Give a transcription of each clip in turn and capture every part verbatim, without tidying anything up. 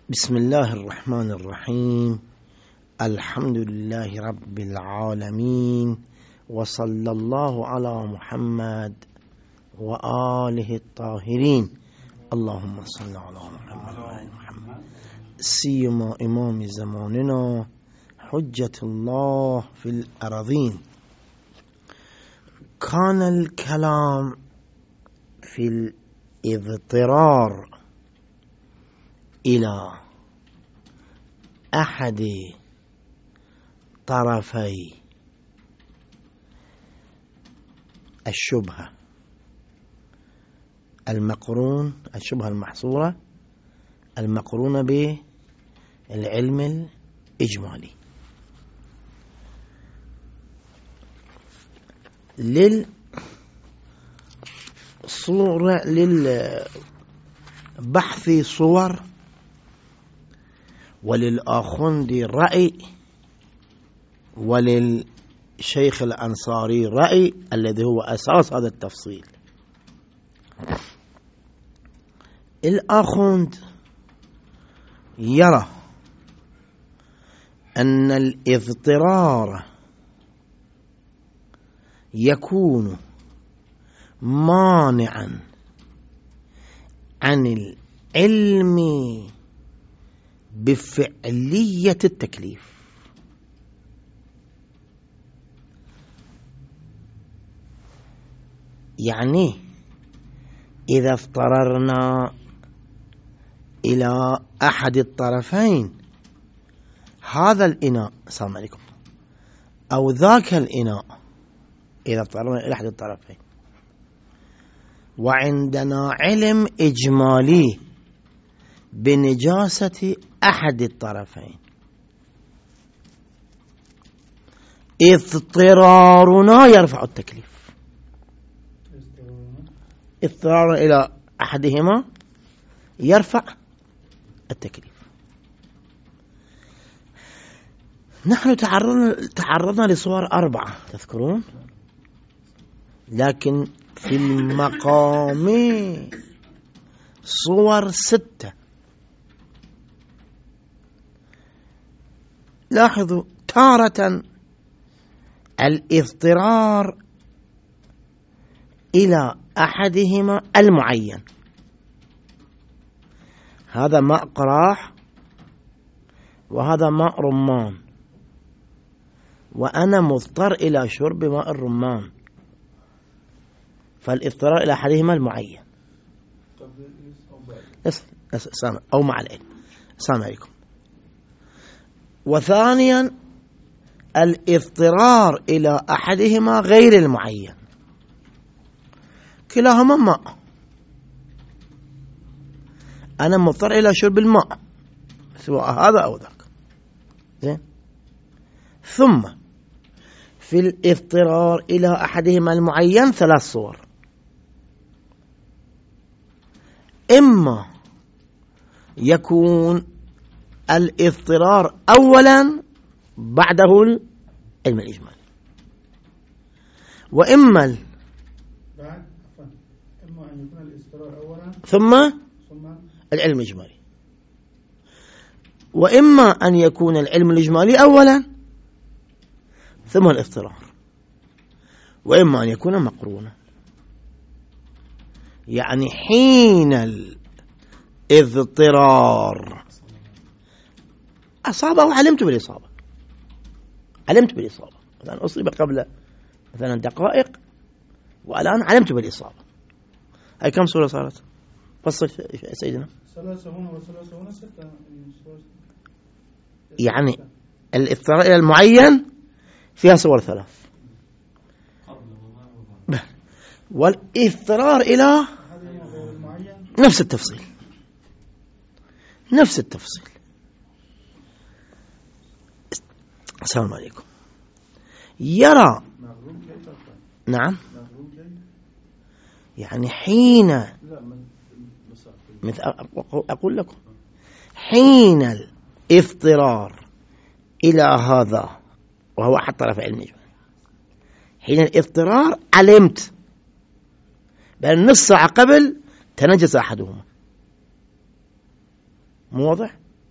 بسم الله الرحمن الرحيم. الحمد لله رب العالمين، وصلى الله على محمد وآله الطاهرين. اللهم صل على محمد وآل محمد سيما إمام زماننا حجة الله في الأرضين. كان الكلام في الاضطرار إلى أحد طرفي الشبهة المقرون الشبهة المحصورة المقرونة بالعلم الإجمالي للصورة للبحث صور وللآخوندي رأي وللشيخ الأنصاري رأي الذي هو أساس هذا التفصيل. الآخوند يرى أن الاضطرار يكون مانعا عن العلم بفعلية التكليف. يعني إذا اضطررنا إلى أحد الطرفين، هذا الإناء السلام عليكم أو ذاك الإناء، إذا اضطررنا إلى أحد الطرفين وعندنا علم إجمالي بنجاسة أحد الطرفين، اضطرارنا يرفع التكليف. اضطرار إلى أحدهما يرفع التكليف. نحن تعرضنا, تعرضنا لصور أربعة تذكرون، لكن في المقام صور ستة. لاحظوا تارة الاضطرار إلى أحدهما المعين، هذا ماء قراح وهذا ماء رمان، وأنا مضطر إلى شرب ماء الرمان، فالاضطرار إلى أحدهما المعين أو مع العلم. السلام عليكم. وثانيا الاضطرار إلى أحدهما غير المعين، كلاهما ماء، أنا مضطر إلى شرب الماء سواء هذا أو ذاك. زين. ثم في الاضطرار إلى أحدهما المعين ثلاث صور: إما يكون الاضطرار أولا بعده العلم الإجمالي، وإما ال... بعد إما أن يكون الاضطرار أولا ثم ثم العلم الإجمالي، وإما أن يكون العلم الإجمالي أولا ثم الاضطرار، وإما أن يكون مقرونا. يعني حين الاضطرار أصابه علمت بالإصابة، علمت بالإصابة مثلا أصيب قبل مثلا دقائق والآن علمت بالإصابة. هاي كم صورة صارت؟ فصل سيدنا. ثلاثة هنا وثلاثة هنا ستة. يعني الاضطرار إلى المعين فيها صور ثلاث، والاضطرار إلى نفس التفصيل نفس التفصيل. السلام عليكم. يرى نعم يعني حين مثل أقول لكم حين الاضطرار إلى هذا وهو أحد طرف علمي، حين الاضطرار علمت بأن نص ساعة قبل تنجس أحدهما، مو واضح؟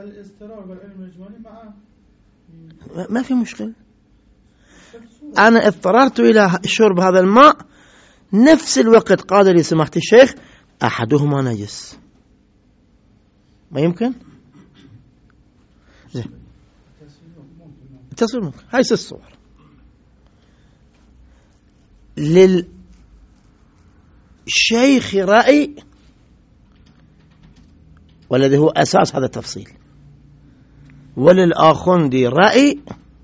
الاضطرار بالعلم الإجمالي مع ما في مشكلة. أنا اضطررت إلى شرب هذا الماء، نفس الوقت قال لي سماحة الشيخ أحدهما نجس، ما يمكن؟ زين التصوير ممكن. هاي الصور للشيخ رأي، والذي هو أساس هذا التفصيل، وللآخوندي رأي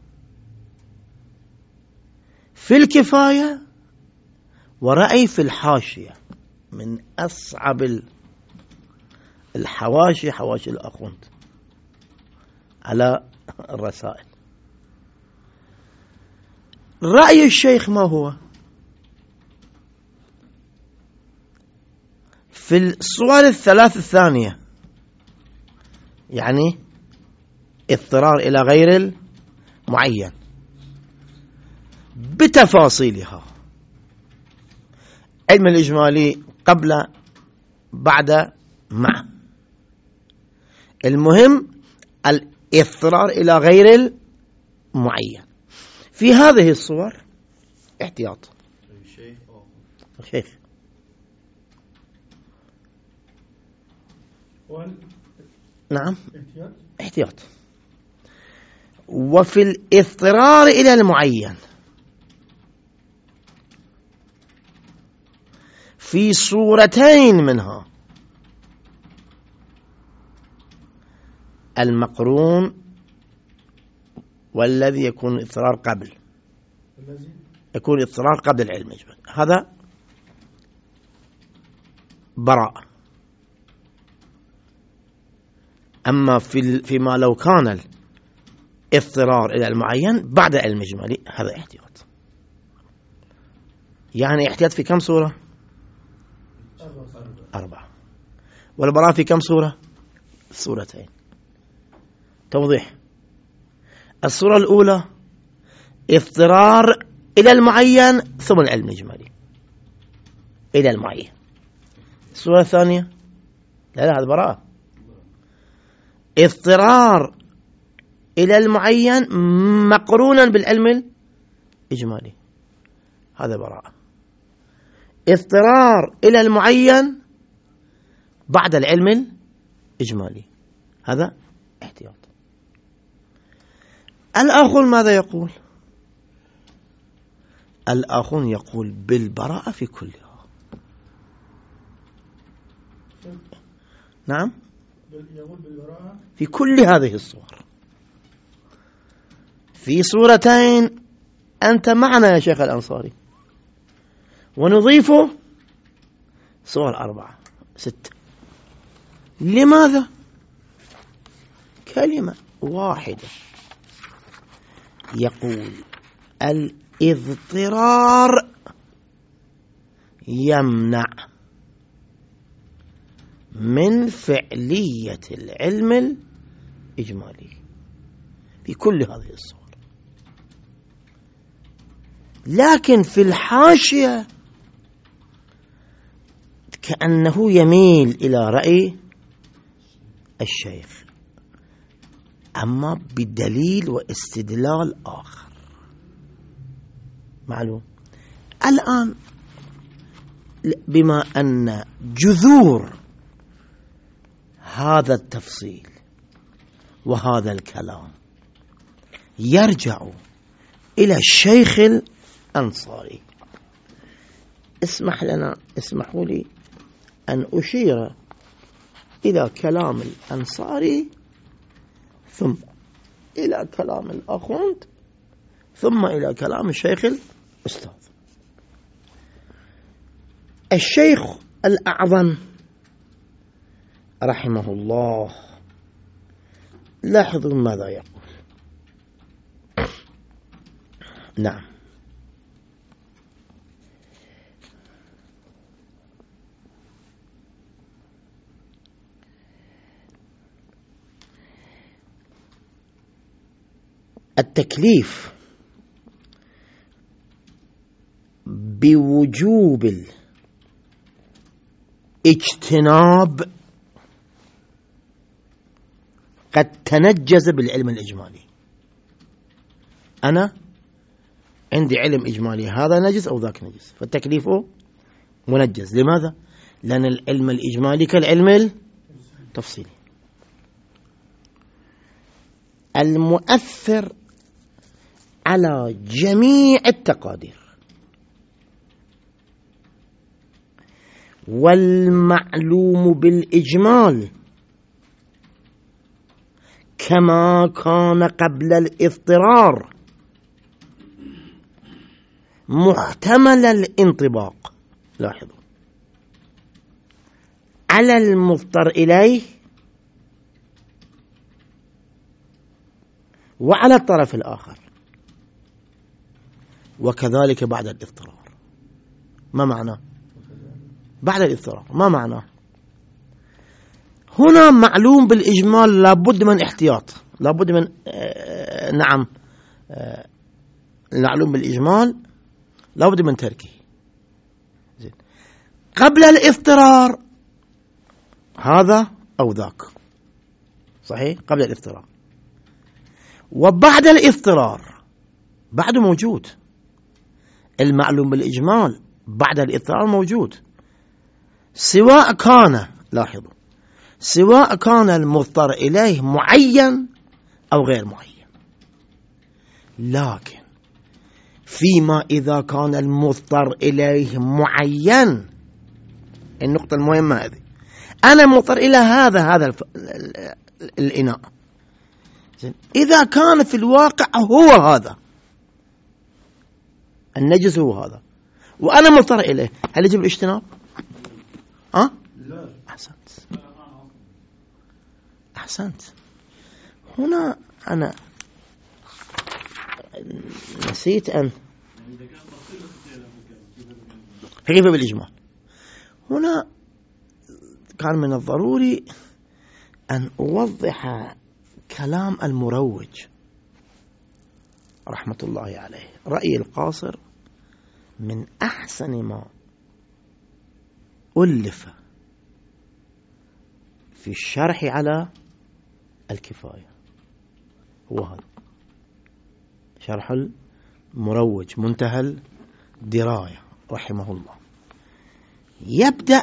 في الكفاية، ورأي في الحاشية، من أصعب الحواشي حواشي الآخوند على الرسائل. رأي الشيخ ما هو؟ في الصور الثلاث الثانية، يعني اضطرار إلى غير المعين بتفاصيلها، علم الإجمالي قبل بعد مع، المهم الاضطرار إلى غير المعين. في هذه الصور احتياط الشيخ نعم احتياط احتياط. وفي الاضطرار إلى المعين في صورتين منها، المقرون والذي يكون اضطرار قبل يكون اضطرار قبل العلم الإجمالي، هذا براء. أما في فيما لو كان الاضطرار إلى المعين بعد علم الإجمالي هذا احتياط. يعني احتياط في كم صورة؟ أربعة. والبراء في كم صورة؟ صورتين. توضيح: الصورة الأولى اضطرار إلى المعين ثم العلم الإجمالي إلى المعين. الصورة الثانية لا لا هذا براءة، اضطرار إلى المعين مقرونا بالعلم الإجمالي، هذا براءة. اضطرار إلى المعين بعد العلم الإجمالي، هذا احتياط. الآخر ماذا يقول؟ الآخر يقول بالبراءة في كلها. نعم يقول بالبراءة في كل هذه الصور. في صورتين أنت معنا يا شيخ الأنصاري، ونضيفه صور أربعة ستة. لماذا؟ كلمة واحدة، يقول الاضطرار يمنع من فعلية العلم الإجمالي في كل هذه الصور. لكن في الحاشية كأنه يميل إلى رأي الشيخ، أما بدليل واستدلال آخر معلوم. الآن بما أن جذور هذا التفصيل وهذا الكلام يرجع إلى الشيخ الأنصاري، اسمح لنا اسمحوا لي أن أشير إلى كلام الأنصاري ثم إلى كلام الأخوند ثم إلى كلام الشيخ الأستاذ. الشيخ الأعظم رحمه الله لاحظوا ماذا يقول. نعم التكليف بوجوب الاجتناب قد تنجز بالعلم الإجمالي. أنا عندي علم إجمالي، هذا نجس أو ذاك نجس، فالتكليف منجز. لماذا؟ لأن العلم الإجمالي كالعلم التفصيلي. المؤثر على جميع التقادير والمعلوم بالإجمال كما كان قبل الاضطرار محتمل الانطباق، لاحظوا، على المضطر إليه وعلى الطرف الآخر، وكذلك بعد الاضطرار. ما معناه بعد الاضطرار؟ ما معناه؟ هنا معلوم بالإجمال لابد من احتياط، لابد من آه نعم آه معلوم بالإجمال لابد من تركه. زين. قبل الاضطرار هذا أو ذاك، صحيح، قبل الاضطرار. وبعد الاضطرار بعده موجود المعلوم بالإجمال، بعد الاضطرار موجود، سواء كان، لاحظوا، سواء كان المضطر إليه معين أو غير معين. لكن فيما إذا كان المضطر إليه معين، النقطة المهمة هذه، أنا مضطر إلى هذا هذا الف... الإناء، إذا كان في الواقع هو هذا النجس، هو هذا، وأنا مضطر إليه، هل يجب الاجتناب؟ أه؟ لا. أحسنت أحسنت. هنا أنا نسيت أن كيف بالإجمال. هنا كان من الضروري أن أوضح كلام المروج رحمة الله عليه. رأيي القاصر من أحسن ما ألف في الشرح على الكفاية هو هذا، شرح المروج منتهى الدراية رحمه الله. يبدأ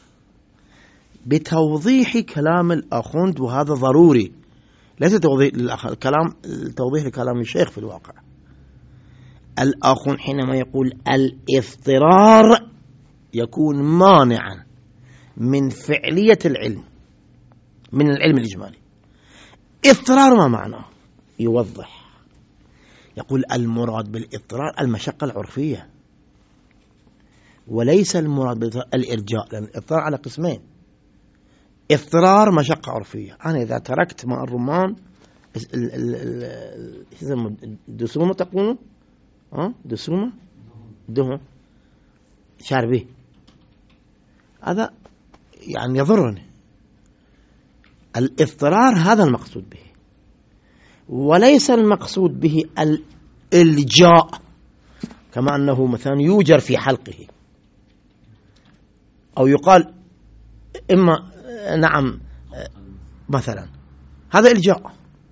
بتوضيح كلام الأخوند، وهذا ضروري، ليس توضيح الكلام، توضيح لكلام الشيخ في الواقع. الأخوند حينما يقول الاضطرار يكون مانعا من فعلية العلم، من العلم الإجمالي. اضطرار ما معناه؟ يوضح، يقول المراد بالاضطرار المشقة العرفية، وليس المراد بالاضطرار الإرجاء، لأن الاضطرار على قسمين، اضطرار مشقة عرفية. أنا إذا تركت ماء الرمان دسومة تقولون ها دسومة دهن شاربيه، هذا يعني يضرني. الاضطرار هذا المقصود به، وليس المقصود به الإلجاء، كما أنه مثلا يوجر في حلقه، أو يقال إما نعم مثلا، هذا إلجاء.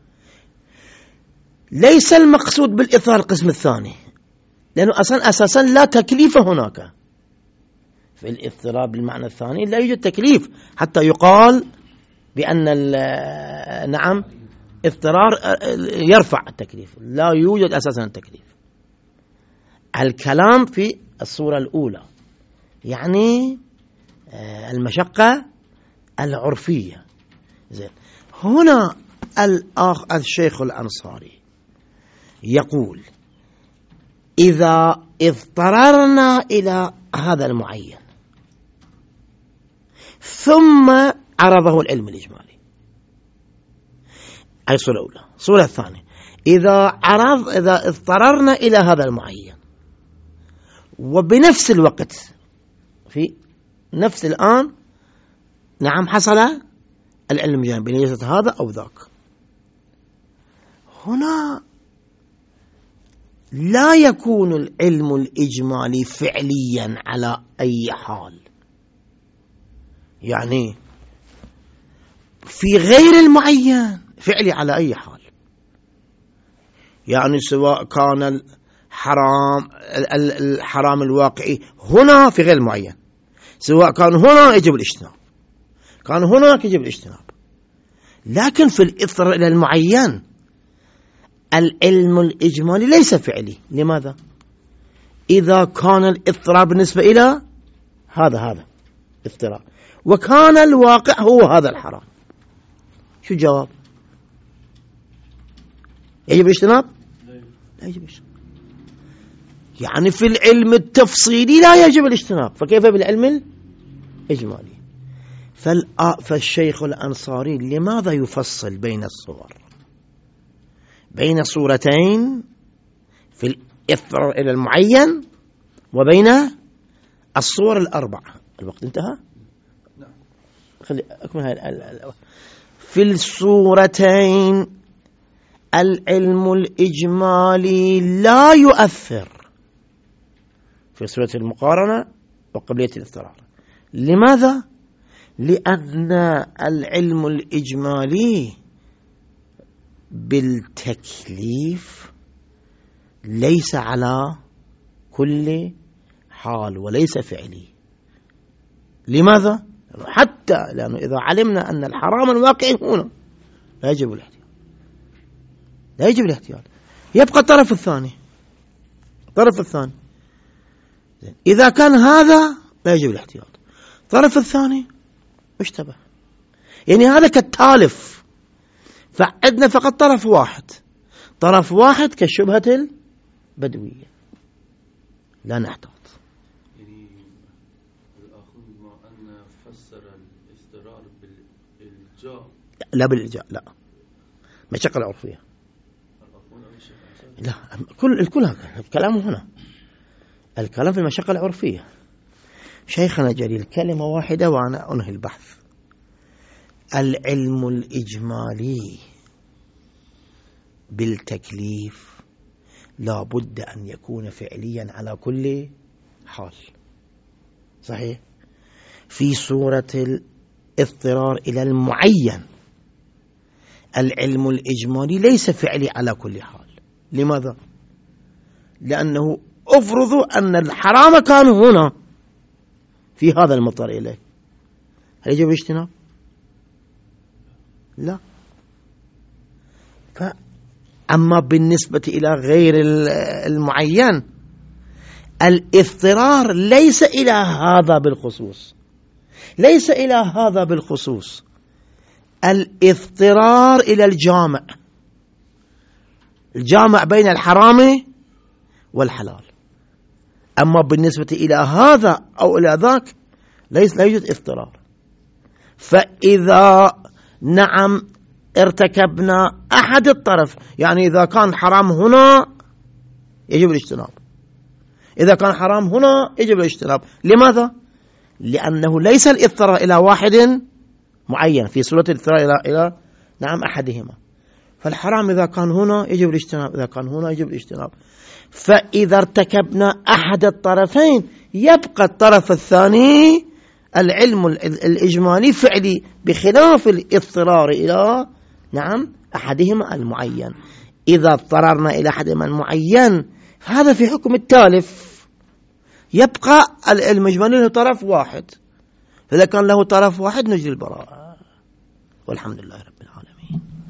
ليس المقصود بالإضطرار القسم الثاني، لأنه أصلا أساسا لا تكليف هناك في الاضطرار بالمعنى الثاني، لا يوجد تكليف حتى يقال بأن نعم اضطرار يرفع التكليف، لا يوجد أساسا التكليف. الكلام في الصورة الأولى يعني المشقة العرفية. زين. هنا الأخ الشيخ الأنصاري يقول إذا اضطررنا إلى هذا المعين ثم عرضه العلم الإجمالي، أي صورة أولى. صورة الثانية إذا عرض إذا اضطررنا إلى هذا المعين وبنفس الوقت في نفس الآن نعم حصل العلم الإجمالي بنية هذا أو ذاك، هنا لا يكون العلم الإجمالي فعليا على أي حال. يعني في غير المعين فعلي على أي حال، يعني سواء كان الحرام الحرام الواقعي هنا في غير معين، سواء كان هنا يجب الاجتناب، كان هناك يجب الاجتناب. لكن في الإضطرار إلى المعين العلم الإجمالي ليس فعلي. لماذا؟ إذا كان الاضطرار بالنسبة إلى هذا هذا اضطرار، وكان الواقع هو هذا الحرام، شو الجواب؟ يجب الاجتناب؟ لا يجب الاجتناب. يعني في العلم التفصيلي لا يجب الاجتناب، فكيف بالعلم الإجمالي؟ فالشيخ الأنصاري لماذا يفصل بين الصور، بين صورتين في الإضطرار إلى المعين وبين الصور الأربعة؟ الوقت انتهى؟ خلي أكمل هاي. في الصورتين العلم الإجمالي لا يؤثر في صورة المقارنة وقبلية الاضطرار. لماذا؟ لأن العلم الإجمالي بالتكليف ليس على كل حال وليس فعلي. لماذا؟ حتى لأنه إذا علمنا أن الحرام الواقعي هنا لا يجب الاحتياط، لا يجب الاحتياط، يبقى الطرف الثاني. الطرف الثاني إذا كان هذا لا يجب الاحتياط، الطرف الثاني مشتبه، يعني هذا كالتالف. فعندنا فقط طرف واحد، طرف واحد كالشبهة البدوية، لا نحتاط. يعني الآخر بما أن فسر الاضطرار بالإلجاء، لا بالإلجاء، لا مشقة العرفية، لا كل الكل هذا الكلام هنا، الكلام في المشقة العرفية. شيخنا جليل كلمة واحدة وأنا أنهي البحث. العلم الإجمالي بالتكليف لا بد أن يكون فعليا على كل حال، صحيح؟ في صورة الاضطرار إلى المعين العلم الإجمالي ليس فعلي على كل حال. لماذا؟ لأنه أفرض أن الحرام كان هنا في هذا المضطر إليه، هل يجب الاجتناب؟ لا. فأما بالنسبة إلى غير المعين الاضطرار ليس إلى هذا بالخصوص، ليس إلى هذا بالخصوص، الاضطرار إلى الجامع، الجامع بين الحرام والحلال. أما بالنسبة إلى هذا أو إلى ذاك ليس لا يوجد اضطرار. فإذا نعم ارتكبنا أحد الطرف، يعني إذا كان حرام هنا يجب الاجتناب، إذا كان حرام هنا يجب الاجتناب. لماذا؟ لأنه ليس الاضطرار إلى واحد معين في صورة الاضطرار إلى إلى نعم أحدهما. فالحرام إذا كان هنا يجب الاجتناب، إذا كان هنا يجب الاجتناب. فإذا ارتكبنا أحد الطرفين يبقى الطرف الثاني العلم الإجمالي فعلي، بخلاف الاضطرار إلى نعم أحدهما المعين. إذا اضطررنا إلى أحدهما المعين هذا في حكم التالف، يبقى العلم الإجمالي له طرف واحد، فإذا كان له طرف واحد نجري البراءة، والحمد لله رب العالمين.